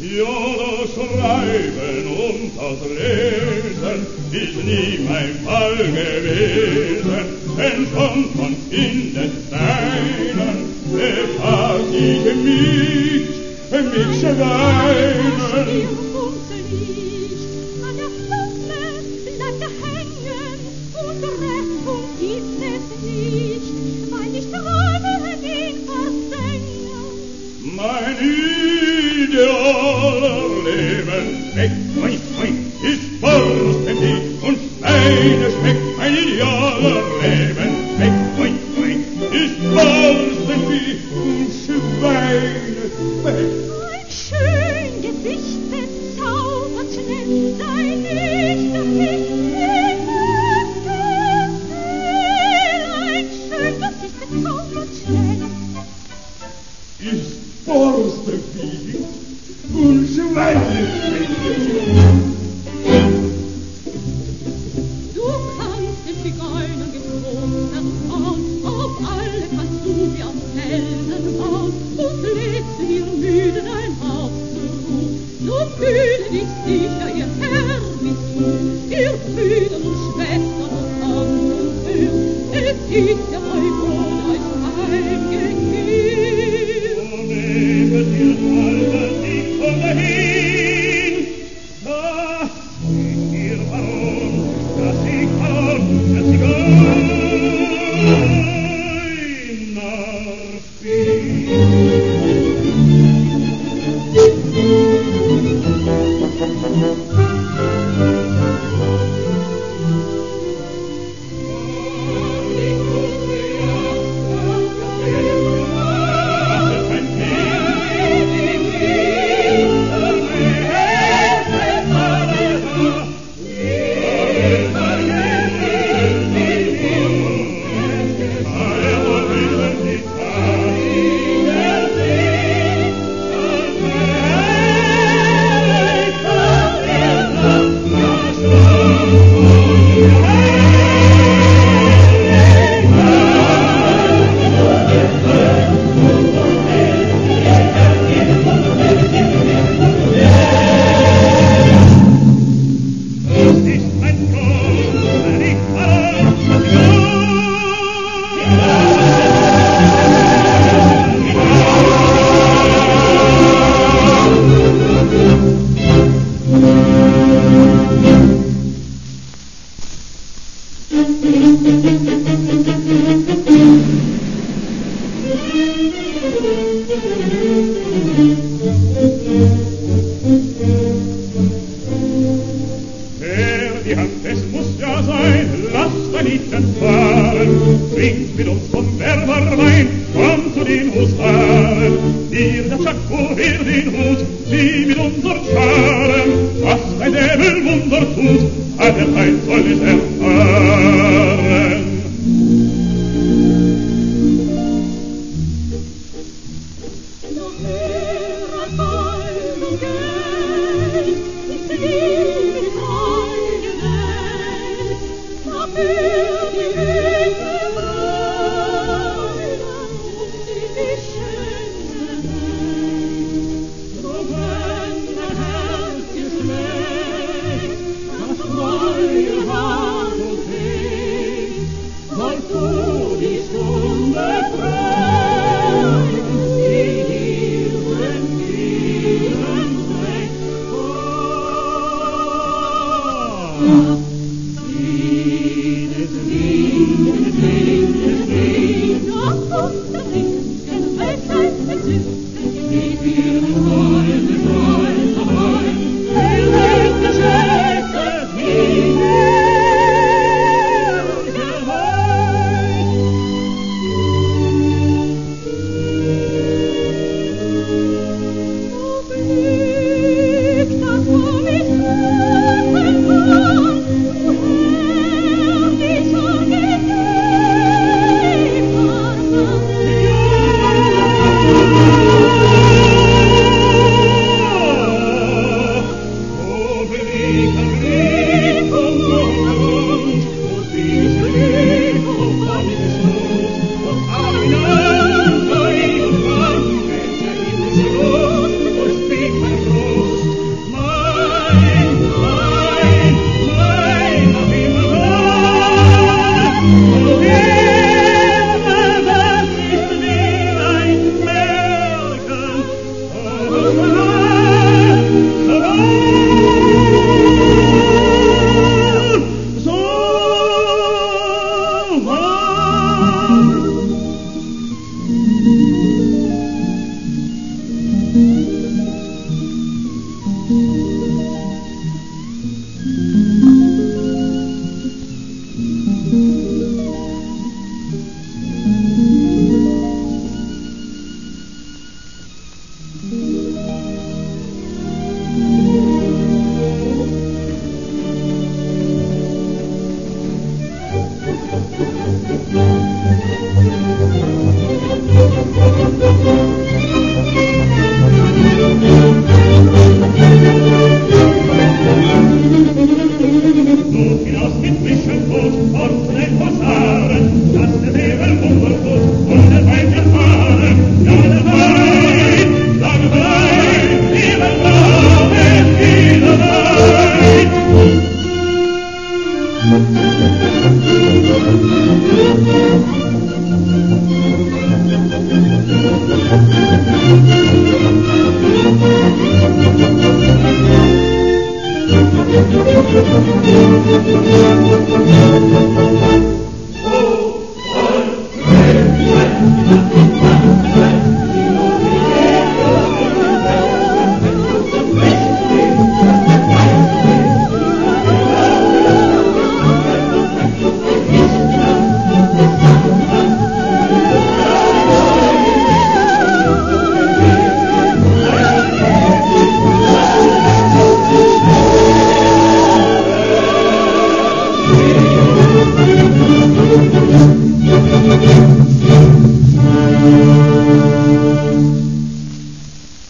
Ja, das Schreiben und das Lesen ist nie mein Fall gewesen, denn schon von Kindesbeinen befand ich mich schweinen. An der Flumme bleibt hängen und Rettung gibt es nicht, weil ich träume den Versengen. Mein Idealleben ist vollständig und meine schmeckt. Mein Idealleben ist vollständig und Schweine schmeckt. Ein schön Gesicht bezaubert schnell, sei nicht das Licht ein schön Gesicht bezaubert schnell. Ist vollständig und Schweine schmeckt. Du kannst den Zigeuner getrost erfahren, auf alle kannst du wie am Felsen bauen, und legst dir müde dein Herz zur Ruhe. So fühle dich sicher, ihr Herr bist du, ihr Brüder und Schwestern und Hand und Hör, es ist ja euch wohl euch heimgekehrt. O nehmet ihr alle nicht von dahin, da seht ihr warum, dass ich auch der Zigeuner die Hand, es muss ja sein, lasst ein Liedchen fahren, trinkt mit uns vom Werberwein, kommt zu den Husaren, ihr der Sack, woher den Hut, sie mit unseren Scharen, was ein Däbelwunder tut, hat der Feind soll es erfahren. Thank you. Musik